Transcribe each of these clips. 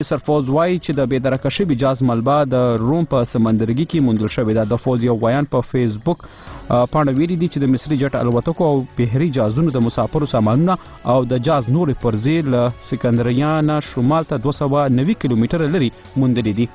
سرفوز وایي چې د بېدرکه شوي جاز ملبه د روم په سمندرګي کې موندل شوې ده. د فوز یو ویان په فیسبوک پاڼه ویلي دي چې د مصري جټ الوتکو او بحري جازونو د مسافرو سامانونه او د جاز نورې پرزې له سکندریه نه شمال ته 290 کیلومتره لرې موندلې دي.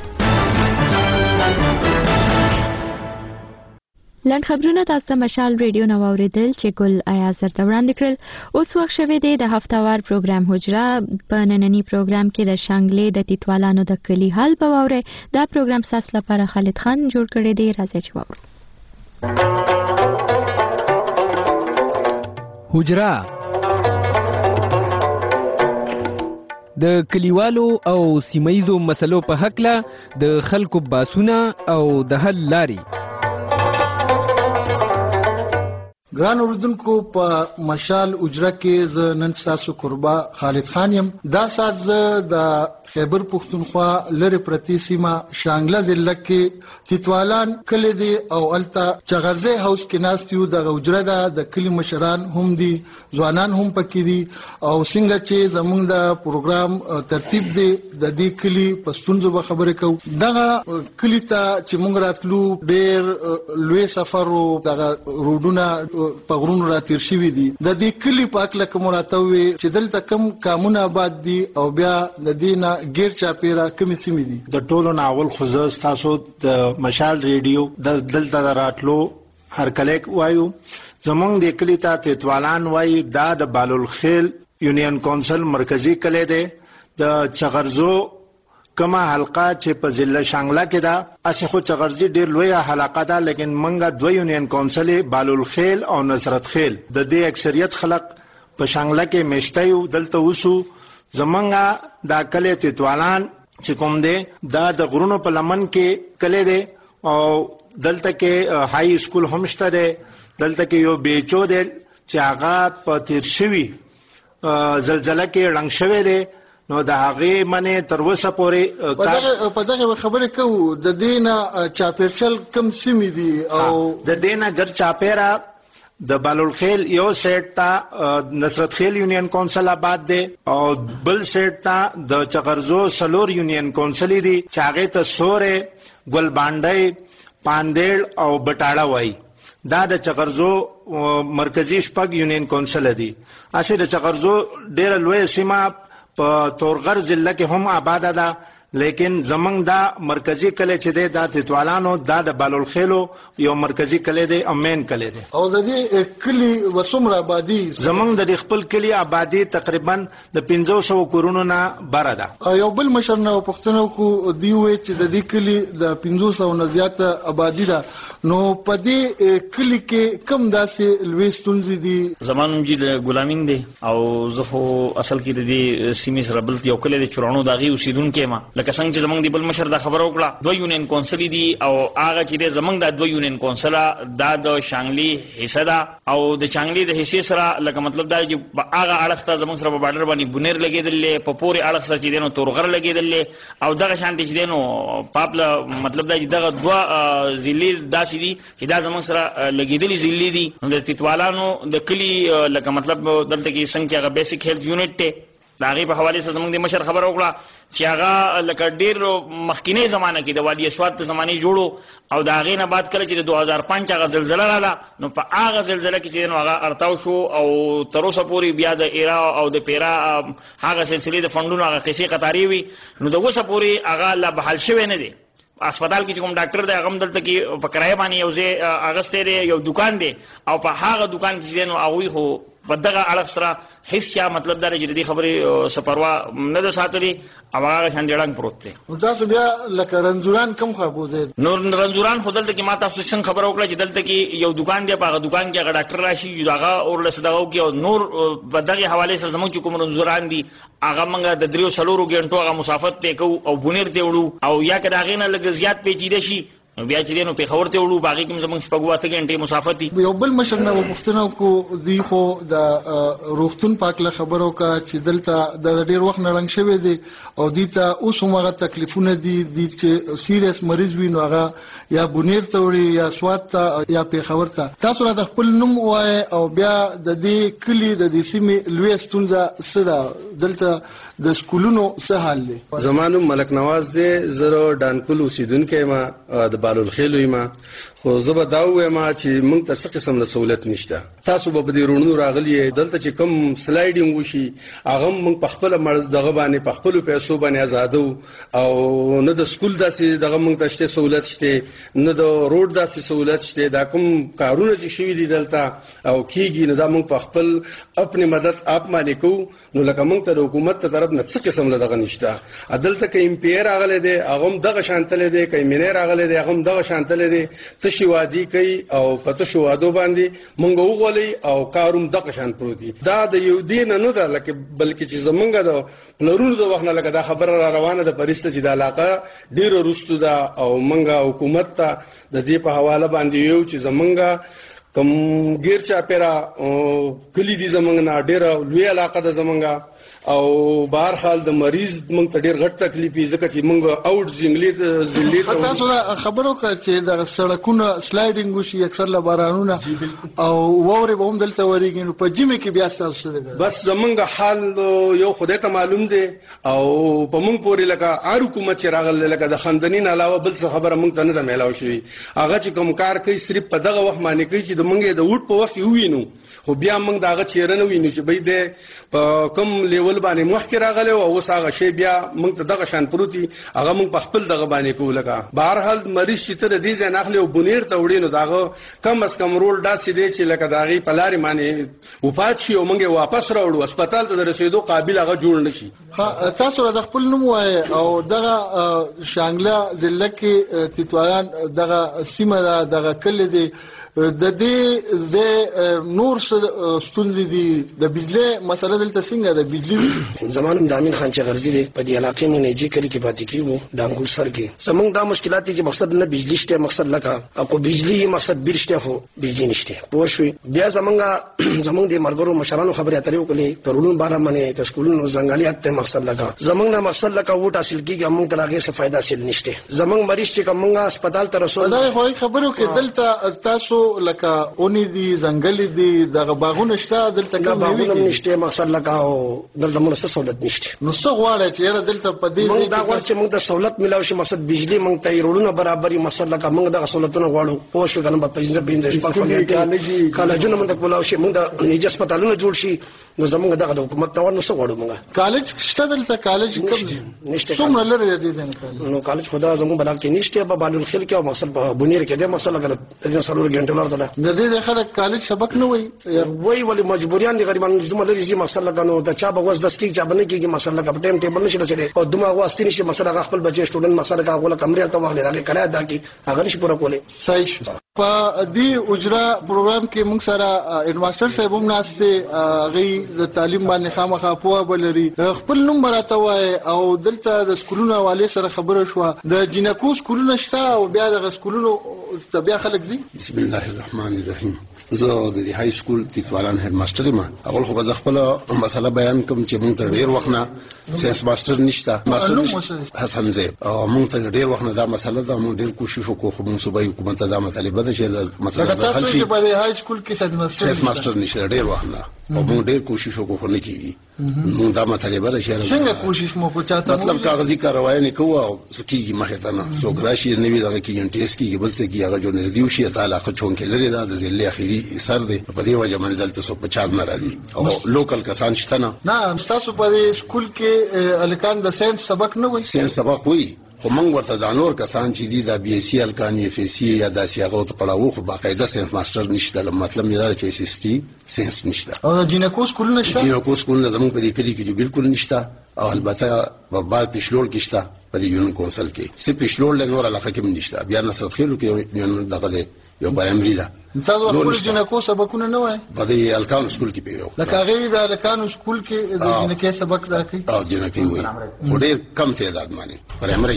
لنډ خبرونه تاسو مشال ریډیو نو اوریدل چې ګل ایاز درته وړاندې کړل. اوس وخت شوی دی د هفتهوار پروګرام حجره. په نننی پروګرام کې د شانګلې د تیتوالانو د کلي حال به واورئ. دا پروګرام ستاسو لپاره خالد خان جوړ کړی دی. راځئ چې واورو. حجره د کلیوالو او سیمایزو مسلو په هکله د خلکو باسونه او د حل لاري. ګران اوریدونکو په مشال اجره کې ز نن تاسو قربا خالد خان یم. دا سات ز د خیبر پښتونخوا لری پرتی سیمه شانګله ضلع کې تیتوالان کلی دی او الته چغرزه هاوس کې ناستیو د اجره د کلی مشران هم دي، ځوانان هم پکې دي او څنګه چې زمونږ د پروګرام ترتیب دی د دې کلی پښتونزو به خبرې کوو. دغه کلی ته چې مونږ راتلو ډېر لوی سفر او دغه روډونه په غرونو راتیر شوي دي. د دې کلی په اکله کوم راتوي چې دلته کم کامونه آباد دي او بیا د دې نه غیر چاپیره کمی سیمې دي. د ټولو ناول خو تاسو د مشال ریډیو د دلته راتلو هر کله وایو. زمونږ د کلی ته تیتوالان وایي. دا د بالالخیل یونین کونسل مرکزی کلی دی. د چغرزو کما حلقه چې په ضلع شانګله کې ده. اسی خو چغرزي ډیر لویه حلقه ده، لیکن منګه دوه یونین کونسل بالالخیل او نصرت خیل د دې اکثریت خلق په شانګله کې میشته دلته وسو. زمونږه دا کلی تیتوالان چې کوم دی دا د غرونو په لمن کې کلی دی او دلته کې های سکول هم شته دی. دلته کې یو بیچو دی چې هغه په تیر شوي زلزلہ کې رنګ شوی دی. نو د هغه منه تر وسه پورې په دغه خبرې کوو. د دینه چاپیرچل کم سیمې دي او د دینه ګر چاپیرا د بالالخیل یو سیټ ته نصرت خیل یونین کونسل آباد دی او بل سیټ ته د چغرزو سلور یونین کونسل دی چې هغه ته سوره ګل باندې پاندېل او بټاړه وای. دا د چغرزو مرکزی شپږ یونین کونسل دی. اسی د چغرزو ډېر لوی سیمه په تورغر ضلع کې هم آباد ده، لیکن زمنګ دا مرکزی کلی چې دی دا تیتوالانو دا د بالالخیلو یو مرکزی کلی دی او مین کلی دی. او د دې کلی وسمره آبادی زمنګ د خپل کلی آبادی تقریبا د 500 کورونو نه بره ده. یو بل مشر نه پښتنو کو دی وې چې د دې کلی د 500 نه زیات آبادی ده. نو په دې کلی کې کم داسې لوی ستونزې دي. زمانم جی د غلامین دی او زه خو اصل کې د دې سیمې سره بل یو کلی د چورانو داغي اوسیدونکو ما لکه څنګه چې زمنګ دی بل مشر دا خبره وکړه. دوه یونین کونسل دي او هغه چې زمنګ د دوه یونین کونسل دا د شانګلی حصہ ده او د شانګلی د حصے سره لکه مطلب دا چې هغه اړخ ته زمنګ سره په بارډر باندې بنیر لګیدل، په پوري اړخ سره چې دینو تورغر لګیدل او دغه شانتي چې دینو پاپله مطلب دا چې دغه دوه ضلع داسې دي چې دا زمنګ سره لګیدلې ضلع دي. نو د تیتوالانو د کلی لکه مطلب دلته کې څنګه هغه بیسیک هیلث یونټ ته دا غي په حواله سره زمونږ د مشر خبر وکړه چې هغه لکه ډیر مخکینی زمانہ کې د وادي اسواد په زمانه جوړو او دا غي نه بعد کله چې د 2005 هغه زلزلہ رااله نو په هغه زلزلہ کې چې نو هغه ارتاو شو او تر اوسه پورې بیا د ایرا او د پیرا هغه سلسله د فندونو هغه قصې قطاری وي. نو د اوسه پورې هغه لا بحال شوی نه دی. اسپیټال کې کوم ډاکټر دی هغه دلته کې په کرایه باندې یو ځای اغسته دی یو دکان دی او په هغه دکان کې نو هغه خو په دغه اړه سره هیڅ چا مطلب دا چې دې خبرې سپروا نه ده ساتلې او هغه شان ډېران پروت دی. تاسو بیا لکه رنزوران کم خبرو دي. نور رنزوران خو دلته کې ما تاسو څنګه خبر وکړه چې دلته کې یو دکان دی په هغه دکان کې هغه ډاکټر راشي هغه اور لسداو کې او نور په دغه حواله سره زموږ کوم رنزوران دي هغه موږ د 3 غنټو هغه مسافت ته کو او بونیر ته وړو او یا کدا غینه لګ زیات پیچیده شي نو بیا چې دینو پیښور ته وړو باغی کوم زمونږ شپږ غنټې مسافت دي. یو بل مشر نه پوښتنه کو دی خو د روغتون پاکله خبرو کا چې دلته د ډیر وخت نه رنګ شوی دی او دیته اوس هغه تکلیفونه دي چې سیریس مریض وي نو هغه یا بونیر ته وړي یا سوات ته یا پیښور ته. تاسو را د خپل نوم وای او بیا د دې کلی د دې سیمې لوی ستونزه سره دلته د سکولونو څه حال دی؟ زمانو ملک نواز دی، زه ډانکل اوسیدونکی ما د بالالخیل ما خو زه به دا وایم چې موږ ته څه قسم له سہولت نشته. تاسو به د رونو راغلی دلته چې کوم سلایډینګ وشي هغه موږ په خپل مرز دغه باندې په خپل پیسو باندې آزادو او نه د سکول داسې دغه موږ ته شته سہولت شته نه د روډ داسې سہولت شته. دا کوم کارونه چې شوي دي دلته او کیږي نه دا موږ په خپل خپل مدد اپ باندې کوو. نو لکه موږ ته د حکومت ته طرف نه څه قسم له دغه نشته. عدالت کې امپیر راغلی دی هغه هم دغه شانتل دی، کې مینه راغلی دی هغه هم دغه شانتل دی. تشي وادي کوي او پته شو وادو باندې مونږ وغولي او کاروم دغه شان پروتي. دا د یو دین نه ده لکه بلکې چې زمونږ د پلرونو د وخت نه لکه دا خبره را روانه ده پرسته چې د علاقه ډیرو رستو ده او مونږه حکومت ته د دې په حواله باندې یو چې زمونږه کوم غیر چا پیرا کلی دي زمونږ نه ډیره لوی علاقه ده زمونږه او بهر حال د مریض مونږ ته ډیر غټ تکلیفي ځکه چې مونږ اوټ زنګلی تاسو خبرو کا چې د سړکونو سلایډینګ وشي اکثر له بارانونه او ووري به هم دلته وريږي نو په جمع کې بیا تاسو څه بس زمونږ حال یو خدای ته معلوم دی او په مونږ پورې لکه هر حکومت چې راغله لکه د خندنین علاوه بل څه خبره مونږ ته نه ده میلاو شوی. هغه چې کوم کار کوي صرف په دغه وخت باندې کوي چې د مونږ د وټ په وخت وینو خو بیا موږ داغه چیرنه وینو چې به د کوم لیول باندې مخکې راغله او اوس هغه شی بیا موږ ته دغه شان پروتي هغه موږ په خپل دغه باندې کوله. بهر حال مریض چې تر دې ځای ناخله او بنیر ته وړینو داغه کم اس کم رول داسې دی چې لکه داغي پلاری باندې وفات شي او موږ واپس راوړو هسپتال ته رسیدو قابل هغه جوړ نشي. تاسو د خپل نوم وای او دغه شانګله ضلع کې تیتوالان دغه سیمه دغه کلی دی د دې زه نور ستونزې دي د بجلی مسله دلته څنګه د بجلی زمانم د امین خان چې غرضی دی په دې علاقې مې نه جې کلی کې پاتې کیږو ډانګو سر کې زمونږ دا مشکلات چې مقصد نه بجلی شته مقصد لکه اكو بجلی مقصد بیر شته خو بجلی نشته پوه شو. بیا زمونږ د مرګرو مشرانو خبرې اترې وکړي ترونو بارا باندې د سکولونو زنګالیات ته مقصد لکه زمونږ نه مقصد لکه وټ حاصل کیږي موږ ته هغه څه فائدہ حاصل نشته. زمونږ مریض چې کومه هسپتال ته رسول دا خبرو کې دلته تاسو لکه اونې دي زنګل دي دغه باغونه شته دلته کوم باغونه نشته مقصد لکه او دلته موږ څه سہولت نشته. نو څه غواړئ چې دلته په دې موږ دا غواړو چې موږ د سہولت ملاوي شي مقصد بجلی موږ ته رولونه برابرۍ مقصد لکه موږ د سہولتونو غواړو پوه شو کنه په پنځه شپږ کالجونه موږ کولاو شي موږ د نيجي هسپتالونو جوړ شي نو زموږ دغه حکومت ته ورنه څه غواړو موږ کالج شته دلته کالج نشته څومره لري دې ځنه نو کالج خدا زموږ بلال کې نشته په بالالخیل کې او مقصد په بنیر کې د مسله غلط د سلور غنټه ورته د دې خلک کالج سبق نه وای ولی مجبوریان دي غریبانو دمه لري زی مسله کنو د چا بغوز د سکیک چا باندې کېږي مسله په ټیم ټیبل نشي رسېږي او دمه واسطې نشي مسله خپل بچي سټوډنټ مسله کا غوله کمرې ته واخلې راغی کړه دا کی هغه نشي پوره کولای. صحیح شو. په دې اجرا پروګرام کې موږ سره انویسټر صاحب هم ناشته غي د تعلیم باندې خامخا پوهه بلري خپل نوم براته وای او دلته د سکولونو والي سره خبره شو د جنکو سکولونو شته او بیا د سکولونو بیا خلک زی. بسم الله الرحمن الرحیم. زه د های سکول تیتوالان هډ ماستر ما اول خو به خپل مسله بیان کوم چې موږ ته ډیر وخت نه ساينس ماستر نشته ماستر حسن زیب او موږ ته ډیر وخت نه دا مسله دا موږ ډیر کوشش وکړو خو موږ صوبایي حکومت ته دا مطالبه ده چې مسله حل شي. په های سکول کې ساينس ماستر نشته ډیر وخت نه او موږ ډیر کوشش وکړو خو نه کیږي. موږ دا مطالبه ده چې څنګه کوشش مو کوچاته مطلب کاغذي کاروای نه کوو او سکیږي مخه ته نه سو ګراشي نه وی دا کې انټیس کیږي بل څه کیږي هغه جو نزدیو شي تعالی خو چون کې لري دا د ځلې اخیری سر دی په دې وجه باندې دلته سو په چار نه راځي او لوکل کسان شته نه تاسو په سکول کې الکان د ساينس سبق نه وای ساينس سبق وای خو موږ ورته د نور کسان چې دي د بي اس سي الکان اف اس سي یا د سیاغو ته پړاو خو باقاعده ساينس ماستر نشته مطلب نه دا چې اس اس ټي ساينس نشته او جنکو سکول نشته جنکو سکول زموږ په دې کلی کې بالکل نشته او البته په بعد پښلول کې شته په دې یونین کونسل کې سي پښلول له نور علاقه کې نشته بیا نصر خیلو کې یو دغه یو پرایمري ده تاسو خپل جنکو سبقونه نه وای په دې الکان سکول کې پیو لکه غیر د الکان سکول کې د جنکو سبق درکې او جنکو وای ډېر کم تعداد باندې پرایمري کې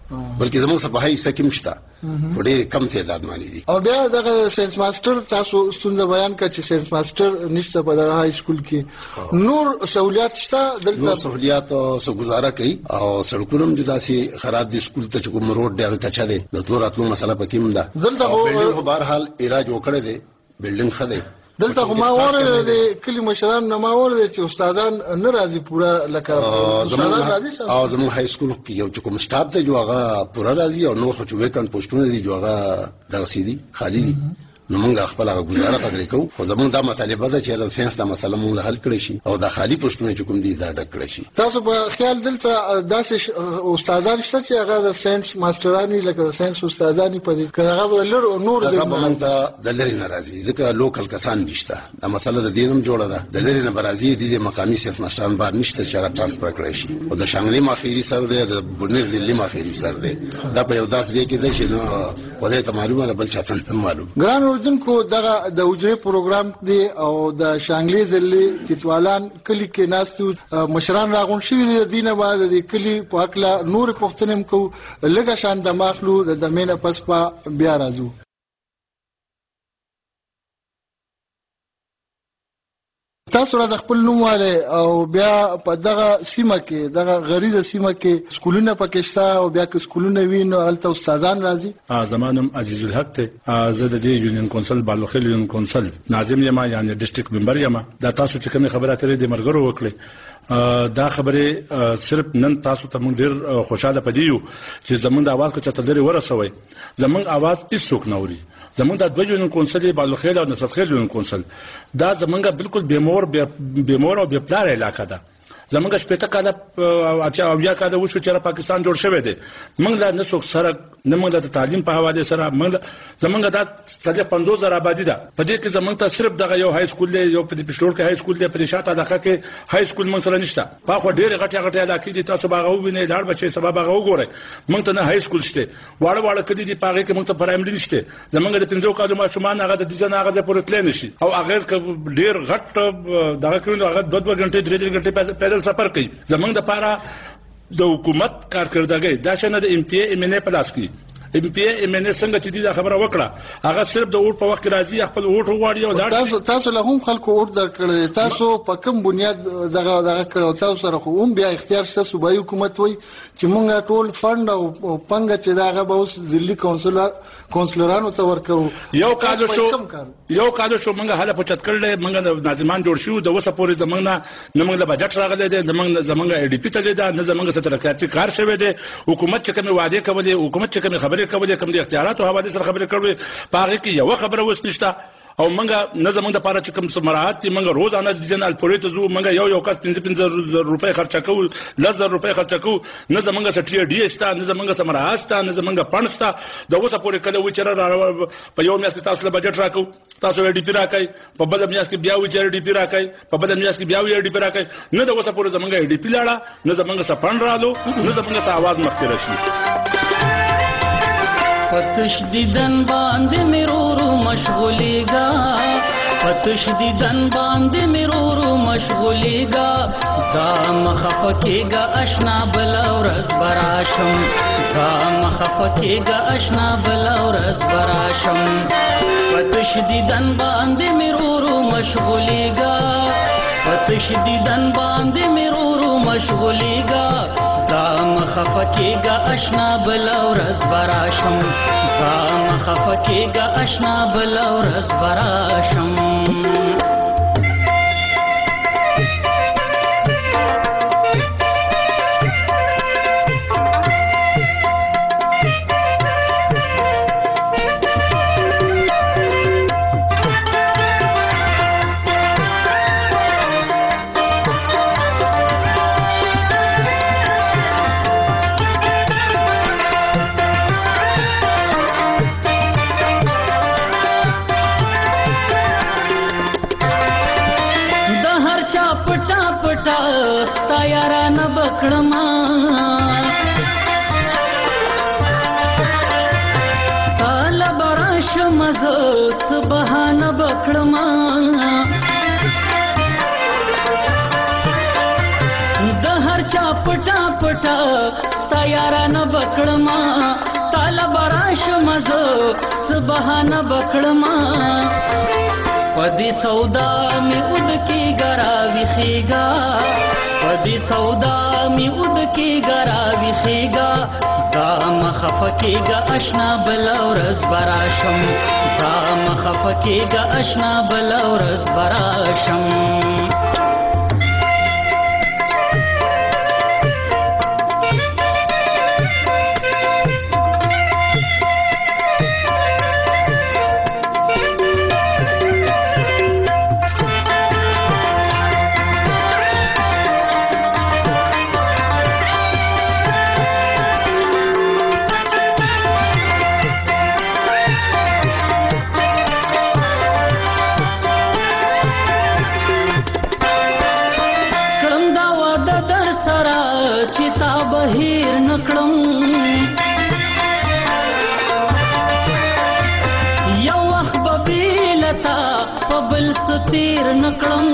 بلکې زموږ څخه په هي سکیم شته ډېر کم تعداد باندې دي. او بیا دغه ساينس ماستر تاسو ستونزه بیان کړه چې ساينس ماستر نشته په دغه های سکول کې، نور سہولیات شته دلته؟ نور سہولیات سو گزاره کوي او سړکونه جدا سي خراب دي، سکول ته کوم روډ دی کچا دی د تور اتلو مسله پکې هم ده. دلته په بهر حال ایراج وکړه دي بلډینګ خده دلته ما وره د کلی مشران نه ما وره چې استادان ناراضي پورا لکه استادان راضي او زموږ های سکول کې یو کوم سټاف دی جو هغه پورا راضي او نور خو چې ویکند پوسټونه دي جو هغه دغه سيدي خالی دي. نو موږ خپل هغه گزاره قدرې کوو، خو زموږ دا مطالبه ده چې د ساينس د مسله مونږ حل کړی شي او د خالی پوسټونه چې کوم دي دا ډک کړی شي. تاسو په خیال دلته داسې استادان شته چې هغه د ساينس ماسترانی لکه د ساينس استادانی په دې کې هغه لر نور د لری ناراضي ځکه لوکل کسان نشته. دا مسله د دینم جوړه ده، د لری نه برازي دي مقامي ساينس ماستران بار نشته چې هغه ترانسفر کړی شي. او د شانګلي ماخيري سر دی، د بونیر ضلعي ماخيري سر دی، دا په یو داس ځای کې ده چې نو ولې ته معلومه بل چاته معلوم. ګران اردوونکو دغه د وجري پروګرام دی او د شانګلي ضلعي تیتوالان کلی کې ناستو مشران راغون شوی دي. دینه بعد د کلی په اکلا نور پښتنم کو لګه شان د ماخلو د دمنه پس په بیا راځو. تاسو را د خپل نوم والے او بیا په دغه سیمه کې دغه غریزه سیمه کې سکولونه پکې شته او بیا که سکولونه وینو هلته استادان راځي؟ زمانم عزیز الحق ته زه د دې یونین کونسل بالوخیل یونین کونسل ناظم یم، یعنی ډیسټریکټ ممبر یم. دا تاسو چې کومه خبره اترې د مرګرو وکړي دا خبره صرف نن تاسو ته موږ ډیر خوشاله پدیو چې زمونږ د आवाज کو چته لري ورسوي. زمونږ आवाज هیڅوک نه اوري. زمونږ د دوه یونین کونسل بالوخیل او نصرخیل یونین کونسل دا زمونږ بالکل بیمور او بیپلار علاقه ده. زمونږ شپته کاله او یا کاله وشو چې پاکستان جوړ شوی دی. موږ لا نسوک سره نه موږ د تعلیم په حواله سره زمونږ د 50,000 آبادی ده. په دې کې زمونږ ته صرف دغه یو های سکول دی، یو په پښتور کې های سکول دی، په شاته علاقه کې های سکول موږ سره نشته. په خو ډېر غټه علاقه دي، تاسو باغ وینئ لاړ بچي سبب باغ وګورئ. موږ ته نه های سکول شته، واړه کدي دي پاغه کې موږ ته پرایمري نشته. زمونږ د 15 کالو ماشومان هغه د دې نه هغه پورې تل نشي او هغه ډېر غټ دغه کړو هغه 2 غنټې 3 غنټې پیدل سفر کوي. زمونږ د پاره د حکومت کارکردګي دا شنه د MP MNA پلاس کی MP MNA څنګه چې دا خبره وکړه هغه صرف د ووټ په وخت راځي خپل ووټ وغواړي او تاسو له هم خلکو ووټ درکړل. تاسو په کوم بنیاد دغه کړو؟ تاسو سره خو هم بیا اختیار شته صوبایي حکومت وای چې مونږه ټول فند او پنګ چې داغه به اوس ضلعي کونسلرانو ته ورکو. یو کال شو مونږه حاله پچت کړل، مونږه ناظمان جوړ شو د وسه پورې زمونږ نه مونږ له بجټ راغلی دی، زمونږ ADP ته دی نه زمونږ سره ترقیاتي کار شوی دی. حکومت چې کوم وعده کولې، حکومت چې کوم خبرې کولې، کوم د اختیاراتو حواله سره خبرې کړې، پاره کې یو خبره وس نشته. او منګه نه زمونږ د پاره چې کوم سمراحت دي منګه روزانه د جنرال پورې ته زو منګه یو کس 15,000 روپۍ خرچ کوو، 10,000 روپۍ خرچ کوو. نه زمونږ سټری ډي شته، نه زمونږ سمراحت شته، نه زمونږ پڼ شته. د اوسه پورې کله و چې په یو میاشت تاسو له بجټ راکو، تاسو ADP راکای، په بل میاشت کې بیا و چې ADP راکای، په بل میاشت کې بیا و ADP راکای. نه د اوسه پورې زمونږ ADP لاړه، نه زمونږ سپڼ رالو، نه زمونږ आवाज مخکې راشي. پتش دیدن باندې مرورو مشغولیگا، پتش دیدن باندې مرورو مشغولیگا. زام خفکیگا اشنا بلا ورځ براشم، زام خفکیگا اشنا بلا ورځ براشم. پتش دیدن باندې مرورو مشغولیگا، پتش دیدن باندې مرورو مشغولیگا. زام خفکیگا اشنا بلا ورځ براشم، زام خفکیگا اشنا بلا ورځ براشم. تالا براش مزه سبحانه بکړما، د هر چا پټا پټا ستا یارانه بکړما طالب راشم زه سبحانه بکړما پدی سودا می اود کی ګرا ویخیگا پدی سودا می اود کی ګرا ویخیگا زام خفکیگا اشنا بلورز براشم زام خفکیگا اشنا بلورز براشم تیر نکړم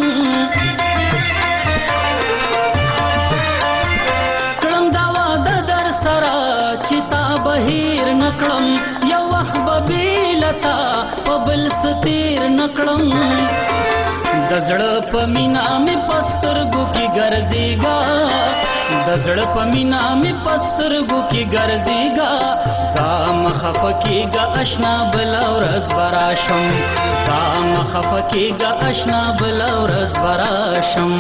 کړم دا واده در سره چې تا بهیر نکړم یو وخت به بیلتا په بل ستیر نکړم د زړه په مینا مې پسترګو کې ګرځېګا د زړه په مینا مې پسترګو کې ګرځېګا زام خفکیګا اشنا بلا ورځ براشم زام خفکیگا اشنا بلا ورځ براشم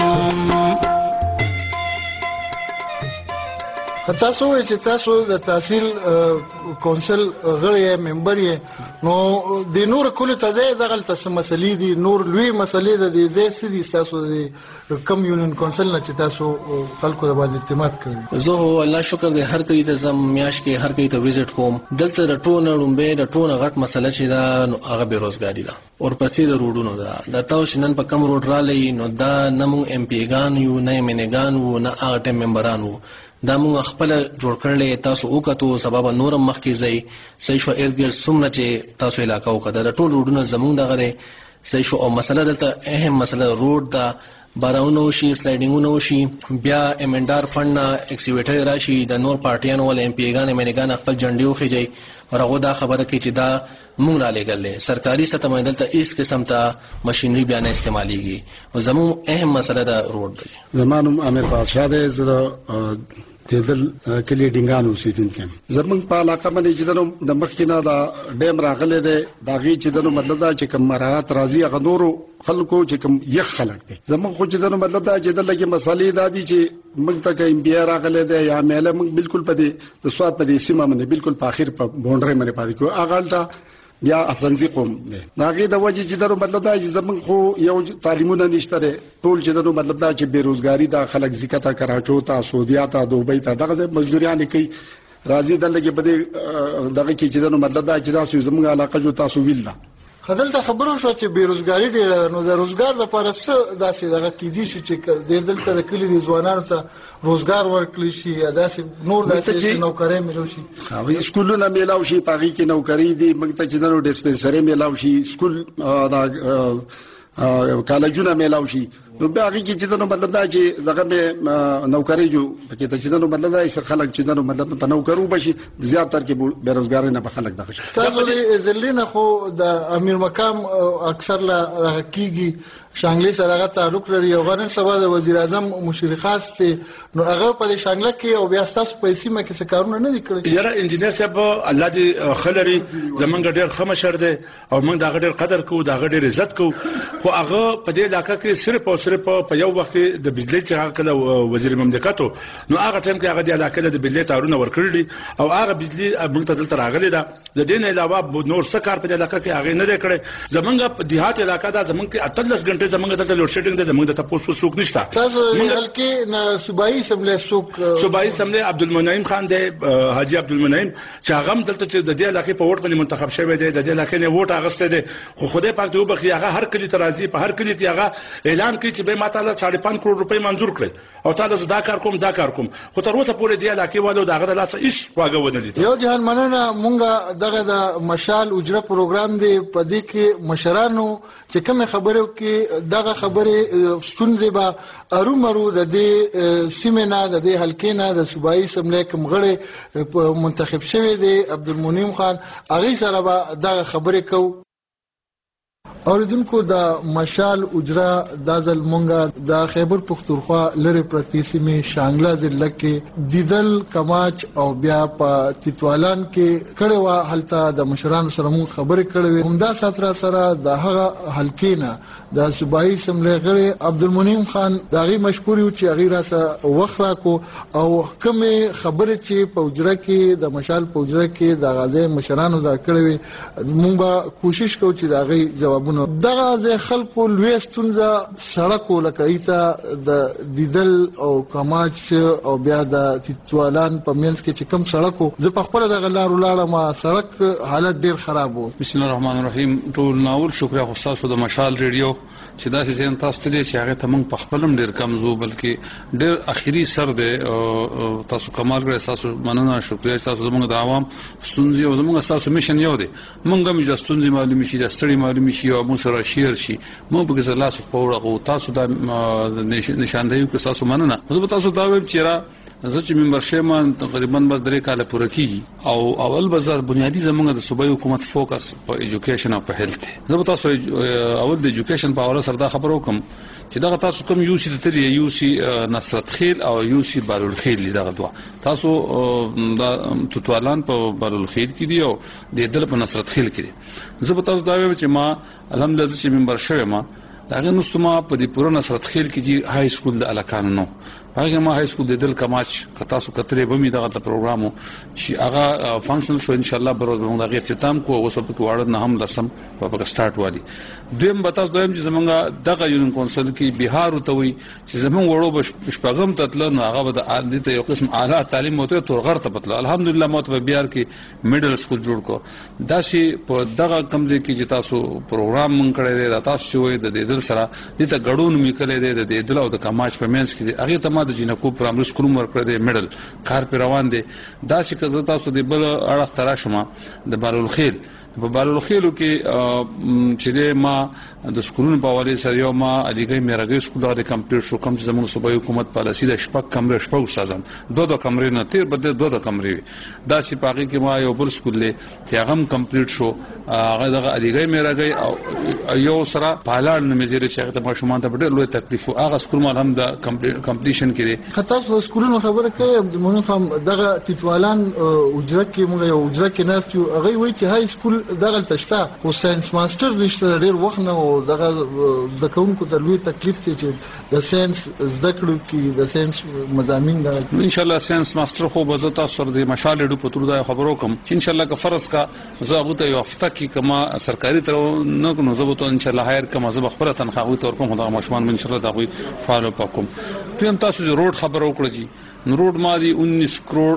تاسو وایئ چې تاسو د تحصیل کونسل غړي ممبر یې نو د نور کله ته دغلته څه مسلې دي نور لوی مسلې د دې ځای څه دي تاسو د کم یونین کونسل نه چې تاسو خلکو د باندې اعتماد کړی زه الله شکر دې هر کلی ته زم میاش کې هر کلی ته وزټ کوم دلته رټونه لومبه رټونه غټ مسله چې دا هغه بیروزګاری ده اور پسې د روډونو ده دا تاسو نن په کم روډ را لې نو دا نمو ایم پی ګان یو نه منګان وو نه هغه ټیم ممبران وو دا مونږ خپل جوړ کړل تاسو وکړو سبب نورم مخکې ځای صحیح شو ارګل سمنه چې تاسو علاقہ وکړه د ټول روډونو زمونږ دغه صحیح شو او مسله دلته اهم مسله روډ دا بارونو شي سلایډینګونو شي بیا امندار فند ایکسیویټر راشي د نور پارټیانو ول ایم پی ګان امنګان خپل جنډي وخیږي ورغه دا خبره کوي چې دا مونږ را لګلې سرکاري سطح باندې دلته هیڅ قسم ته ماشينري بیا نه استعماليږي او زمو اهم مسله دا روډ دی زمانم امیر بادشاہ دې زړه دل کلی ډینګان اوسیدونکو زمونږ په علاقه باندې چې د مخکینه دا ډیم راغله ده دا غي چې د مطلب دا چې کوم مرارات راځي هغه نورو خلکو چې کوم یخ خلک دي زمونږ خو چې د مطلب دا چې د لګي مسالې دادي چې موږ ته کوم بیا راغله ده یا مېله موږ بالکل په دې د سواد په دې سیمه باندې بالکل په اخر په بونډري باندې پاتې کو اغالټه یا اسنځي قوم دی داغه د وجه چې درو مطلب دا چې زمون خو یو تعلیمونه نشته ټول چې درو مطلب دا چې بیروزګاری دا خلک زکاته کراچو ته سعودیا ته دوبۍ ته دغه مزدوریان کوي راځي دلته په دې دغه کې چې درو مطلب دا چې تاسو زموږ علاقه جو تاسو ویلا خدل ته خبرو شو چې بیروزګاری ډیره نو د روزګار لپاره څه داسې دغه کیدی شي چې دلته د کلی د ځوانانو ته روزګار ورکړي شي یا داسې نور داسې نوکرۍ ملو شي هغه سکولونه ملاو شي پاږي کې نوکری دي موږ ته چې نو ډیسپنسری ملاو شي سکول دا کالجونه ملاو شي نو بیا هغه کې چې نو مطلب دا چې دغه نوکری جو پکې ته چې نو مطلب دا چې خلک چې نو مطلب په نوکرو بشي زیات تر کې بیروزګار نه په خلک دغه شي تاسو زلینه خو د امیر مقام اکثر لا کیږي شانګلې سره هغه تعلق لري او غنن سبا د وزیر اعظم مشیر خاص نو هغه په شانګله کې او بیا تاسو په سیمه کې څه کارونه نه دي کړی یاره انجنیر صاحب الله دې خلري زمونږ ډېر خمشر دی او موږ دا ډېر قدر کوو دا ډېر عزت کوو خو هغه په دې علاقې کې صرف او صرف په یو وخت د بجلی چې هغه کله وزیر مملکتو نو هغه ټیم کې هغه د علاقې د بجلی تارونه ورکړل او هغه بجلی موږ ته دلته راغلی دا د دې نه علاوه نور څه کار په علاقې کې هغه نه دی کړی زمونږ په دیهات علاقې دا زمونږ کې 38 غنټه زمونږ د لوډ شیډینګ د زمونږ د تاسو سوق نشته تاسو هلکه صوبایي سملې سوق صوبایي سملې عبدالمنعیم خان دی حاجی عبدالمنعیم چې هغه دلته چې د دې علاقې په ووټ باندې منتخب شوی دی د دې علاقې نه ووټ اغسته دی خو خدای پاک دې وبخي هغه هر کلی ترازی په هر کلی کې هغه اعلان کوي وایي چې به ما تعالی 5.5 کروڑ روپۍ منزور کړې او تعالی دا کار کوم خو تر اوسه پورې دی علاقې والو دغه د لاسه هیڅ واګه ونه دي. یو جهان مننه مونږه دغه د مشال اجره پروګرام دی په دې کې مشرانو چې کوم خبرو کې دغه خبره ستونزې به ارومرو د دې سیمنا د دې حلقې نه د صوبایي اسمبلی کوم غړي منتخب شوی دی عبدالمنعم خان هغه سره به دغه خبرې کو. اوریدونکو د مشال اجرا د ځل مونږه د خیبر پختونخوا لری پرتی سیمه شانګلا ضلع کې دیدل کماچ او بیا په تیتوالان کې کړه وا حالت د مشرانو سره مون خبرې کړې همدا سره د هغه حلقې نه د صوبایي اسمبلی غړي عبدالمنعم خان داغي مشکور یو چې هغه راسه وخرا کو او کومه خبره چې په اجرا کې د مشال په اجرا کې د غازی مشرانو دا کړې مونږ به کوشش کوو چې داغي جواب دغه خلکو لوی ستونزه سړکو لکه ایته د دیدل او کماچ او بیا د تیتوالان په منځ کې چې کوم سړکو زه په خپل دغه لارو لاړم سړک حالت ډیر خراب وو. بسم الله الرحمن الرحیم. ټول ناول شکر خو تاسو د مشال ریډیو چې دا چې تاسو ته چې هغه ته موږ په خپلم ډیر کمزو بلکې ډیر اخیری سر دی او تاسو کمال کړی تاسو مننه شکر تاسو زموږ د عوام ستونزې او زموږ تاسو میشن یو دی موږ هم د ستونزې معلومي شي د ستړي معلومي شي او موږ سره شیر شي موږ به ګزلا سو پوره تاسو د نشاندهي کو تاسو مننه زه تاسو دا ویم چې را زه چې ممبرشپ ما تقریبا بس 3 کال پوره کیږي او اول بازار بنیادی زمونږ د صوبایي حکومت فوکس په ایجوکیشن او په هیلث زه تاسو اول د ایجوکیشن په اړه سره دا خبرو کوم چې دا تاسو کوم یو سی ته یو سی نصرت خیل او یو سی بارول خیل دغه دوا تاسو د توتوالان په بارول خیل کې دی او د دل په نصرت خیل کې دی زه تاسو دا وایم چې ما الحمدلله چې ممبرشپ ما داغه نستما په دې پوره نصرت خیل کې چې های سکول د الکان نو هغه ما های سکول د دل کماچ کتا سو کترې به می دغه پروګرامو چې هغه فنکشنل شو ان شاء الله بروز به موږ هغه اختتام کو او سب کو وړد نه هم لسم په سٹارټ والی دویم بتاس دویم چې زمونږه دغه یونین کونسل کې بهار ته وي چې زمونږ وړو بشپغم تتل نو هغه به د عادي ته یو قسم اعلی تعلیم وته تورغر ته پتل الحمدلله مو ته بهار کې میډل سکول جوړ کو دا شی په دغه کمزې کې چې تاسو پروګرام مونږ کړی دی دا تاسو شوې د دې دل سره دې ته غړون میکلې دی د دې دل او د کماچ په مینس کې هغه ته د جنکو پرایمری سکول ورکړه دی میډل کار پر روان دی دا چې کزه تاسو د بل اړه تراشمه د بارول خیل په بارول خیلو کې چې ما د سکولونو په حواله سره یو ما الیګي میراګي سکول د کمپلیټ شو کوم چې زموږ صوبایي حکومت پالیسي د شپږ کمرې استادان دوه کمرې نه تیر بده دوه کمرې دا چې پاګه کې ما یو بل سکول له چې هغه کمپلیټ شو هغه د الیګي میراګي او یو سره پالان نه مزيره چې هغه ماشومان ته ډېر لوی تکلیف او هغه سکول ما هم د کمپلیشن کې خاطر په سکولونو خبره کوي موږ هم دغه تیتوالان اجره کې موږ یو اجره کې ناس یو هغه وایي چې های سکول دغه تشتا او ساينس ماستر نشته ډیر وخت نه او دغه د کومکو ته لوی تکلیف چې د ساينس زده کړو کې د ساينس مضامین دا ان شاء الله ساينس ماستر خو به تاسو سره د مشال ډو پتور دا خبرو کوم ان شاء الله که فرض کا زه هغه ته یو هفته کې کما سرکاري تر نه کو زه به ان شاء الله هایر کما زه خپل تنخواه تور کوم دا ماشومان ان شاء الله دا غوي فالو پکوم ته تاسو روډ خبرو کړی روډ مادي 19 کروڑ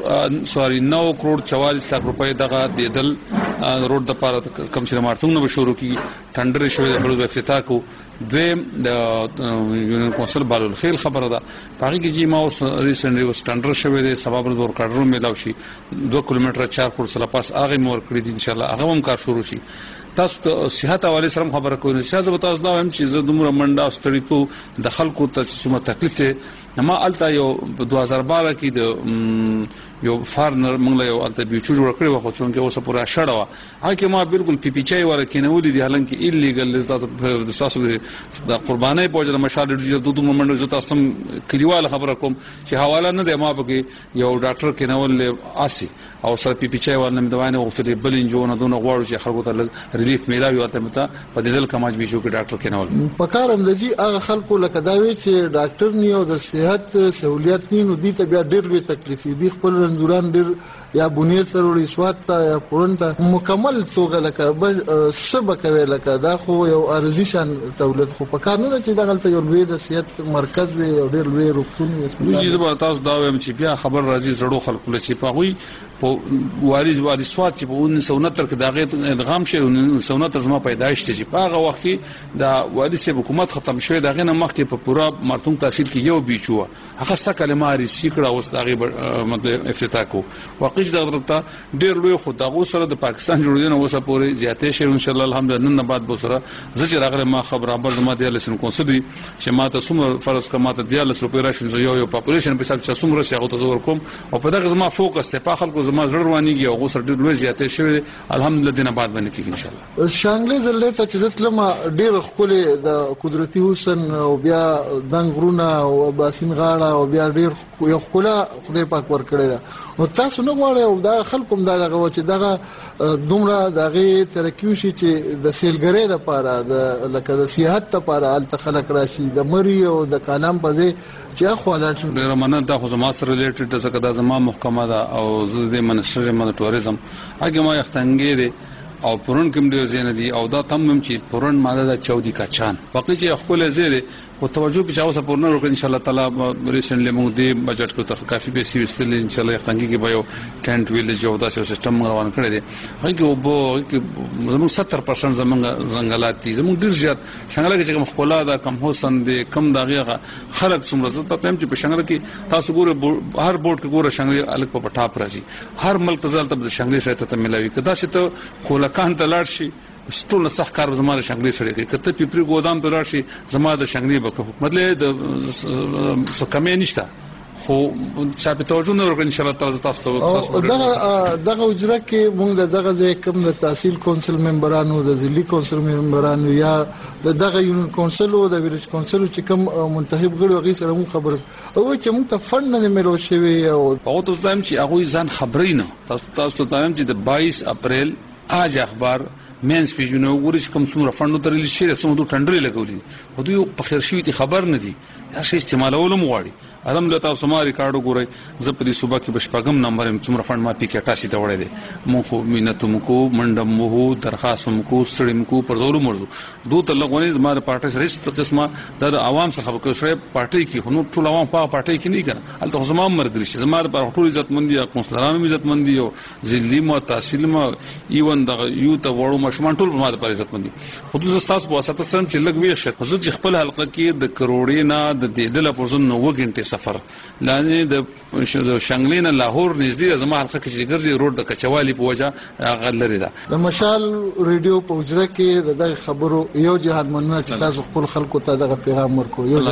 9 کروڑ 44 लाख रुपए دغه د دل روډ د پاره کم شنه مارتون به شروع کی ټندر شوی د بلو افتتاح کو دویم د یونین کونسل بالول خیل خبره ده پاره کې جی ما اوس ریسنټلی اوس ټندر شوی د سبب ور کډرو ملاو شي 2 کیلومتر 4 کروڑ سره پاس هغه مور کړی دي ان شاء الله هغه هم کار شروع شي تاسو صحت حواله سره خبره کوئ چې تاسو تاسو دا هم چې زه دومره منډه ستړي کو د خلکو ته څومره تکلیف ته نما التا یو 2012 کې د یو فارنر موږ له یو الته بیچو جوړ کړی و خو څنګه اوسه پورا شړه و هغه کې ما بالکل پی پی چای ور کې نه ولې دي حالانکه ایلیګل د تاسو د قربانای په وجه مشال د دوه منډه زه تاسو کلیوال خبره کوم چې حواله نه دی ما به یو ډاکټر کې نه ولې آسی او سره پی پی چای ور نه دوانه او فری بل انجونه دونه غواړو چې خلکو ته ریلیف میلاوي او ته مته په دې کماج بیچو کې ډاکټر کې نه ول په کارم د جی هغه خلکو لکه دا وی چې ډاکټر نیو د صحت سہولیت نینو دي ته بیا ډېر لوی تکلیف دي خپل رنځوران ډېر یا بنیر ته وړي سواد ته یا پړون ته مکمل توګه لکه سبا کوي لکه دا خو یو ارزي شان دولت خو په کار نه ده چې دغلته یو لوی د صحت مرکز وي او ډېر لوی روغتون وي. چې زه تاسو دا وایم چې بیا خبر راځي زړو خلکو له چې په وی په والي سواد چې په 1969 کې دغه ادغام شوی 1969 زما پیدایش ته چې په هغه وخت کې د والي سیب حکومت ختم شوی دغه نه مخکې په پورا مرتون تحصیل کې یو بیچو هغه څه کلمه ریسی کړه اوس دغه مطلب افتتاح کو واقعي دغه ډېر لوی خو دغه سره د پاکستان جوړیدنه اوسه پورې زیاتې شي ان شاء الله الحمدلله نن بعد به سره زه راغله ما خبر ابل ما د لسن کونسل چې ما ته څومره فرض کما ته د لس روپۍ راشي یو پاپولیشن په حساب چې څومره شي هغه ته زور کوم او په دغه زما فوکس ته په خلکو زما زړه روانيږي او سره ډېر لوی زیاتې شوی الحمدلله دینه بعد باندې کیږي ان شاء الله. شانګلې زلې ته چې زتلم ډېر خپل د قدرتي حسن او بیا دنګ غرونه او باسین غاړه او بیا ډېر یو خپل خدای پاک ورکړی دا نو تاسو نه غواړئ او دا خلکو هم دغه چې دغه دومره دغه ترقی شي چې د سیلګرۍ لپاره د لکه د سیاحت لپاره الته خلک راشي د مری او د کالام په ځای چې اخوالات شو. ډېر مننه دا خو زما سره ریلیټډ ده ځکه دا زما محکمه ده او زه د منسټر یم د ټوریزم هغه ما یختنګې دي او پرون کوم ډیر زین دي او دا تم چې پرون ماده د چودي کاچان واقعي چې خپل زیاده او توجه په چاوسه پورنه وکړي ان شاء الله تعالی ریسنټلی موږ د بجټ کو ته کافي پیسې وستل ان شاء الله یختنګي کې به یو کینټ ویلج او داسې سیستم روان کړی دی هغه کې وبو زموږ 70% زموږ ځنګلات دي زموږ ډیر زیات څنګه کې چې خپل دا کم حسن دي کم دغه خلک څومره ته تم چې په څنګه کې تاسو ګوره هر بورډ کې ګوره څنګه الګ په ټاپ راځي هر ملک ته ځل ته څنګه شته ته ملاوي کدا چې ته کولکان ته لاړ شي ټول صح کار زماره شنګلې سره کوي کته پیپری ګودام پر راشي زماره د شنګلې بکو مطلب د څه کمې نشته خو چې په توجه نه ورکړي ان شاء الله تعالی تاسو دغه اجرا کې موږ دغه کوم د تحصیل کونسل ممبرانو د ضلعي کونسل ممبرانو یا دغه یونین کونسل او د ویلیج کونسل چې کوم منتخب غړي هغه سره موږ خبر او چې موږ ته فند نه ملو شوی او تاسو ته چې هغه ځان خبرې نه تاسو ته چې د 22 اپریل اج اخبار مینس پیجنو ورش کوم څومره فندو ترلی شي څومره ټندري لګولي خو دوی په خیر شوی خبر نه دي دا شی استعمالولم غواړي الحمدلله تاسو ما ریکارډ وګورئ زه په دې صوبه کې بشپغم نمبر څومره فند ما پی کې 88 ته وړې دي مو خو مينتوم کو منډم مو درخواستم کو ستړم کو پر زور مرزو دوه ته لغونی زما د پارټي سره ست قسمه د عوام څخه په شوی پارټي کې هنو ټول عوام په پارټي کې نه کړه الته زما مرګري شي زما د ټول عزت مندي او کونسلرانو عزت مندي او ځلې مو تحصیل مو ایون د یو ته وړو مشمان ټول ما د پر عزت مندي خود تاسو په واسطه سره چې لګ وی شي خو ځکه خپل حلقه کې د کروڑې نه د دې د پرزن 9 غنټه سفر لانه د شنګلین لاهور نږدې زما حلقه کې ګرځي روډ د کچوالي په وجه غلري ده د مشال ریډیو په اجرا کې د خبرو یو جهاد مننه چې تاسو خپل خلکو ته دغه پیغام ورکو یو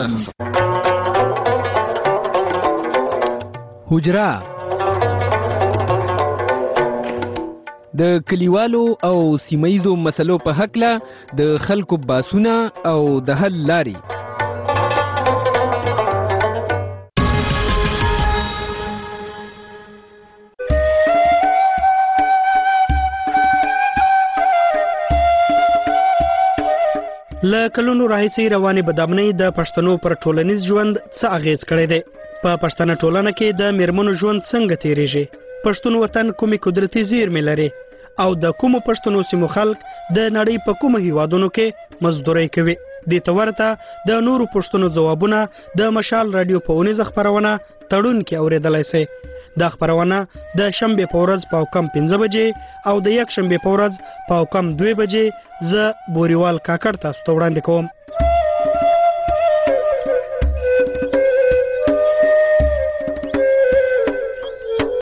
حجرا د کلیوالو او سیمایزو مسلو په حق له د خلکو باسونه او د حل لاري له کلونو راهیسې روانې بدامنۍ د پښتنو پر ټولنیز ژوند څه اغیز کړی دی په پښتنه ټولنه کې د میرمنو ژوند څنګه تیریږي پښتون وطن کومې قدرتي زیرمې لري او د کومو پښتنو سیمو خلک د نړۍ په کومو هیوادونو کې مزدوري کوي دې ته ورته د نورو پښتنو ځوابونه د مشال رادیو په اونیزه خبرونه تړون کې اوریدلای شئ دا خبرونه د شنبه په ورځ په کم 15 بجې او د یک شنبه په ورځ په کم 2 بجې ز بوريوال کاکړ تاسو ته وړاندې کوم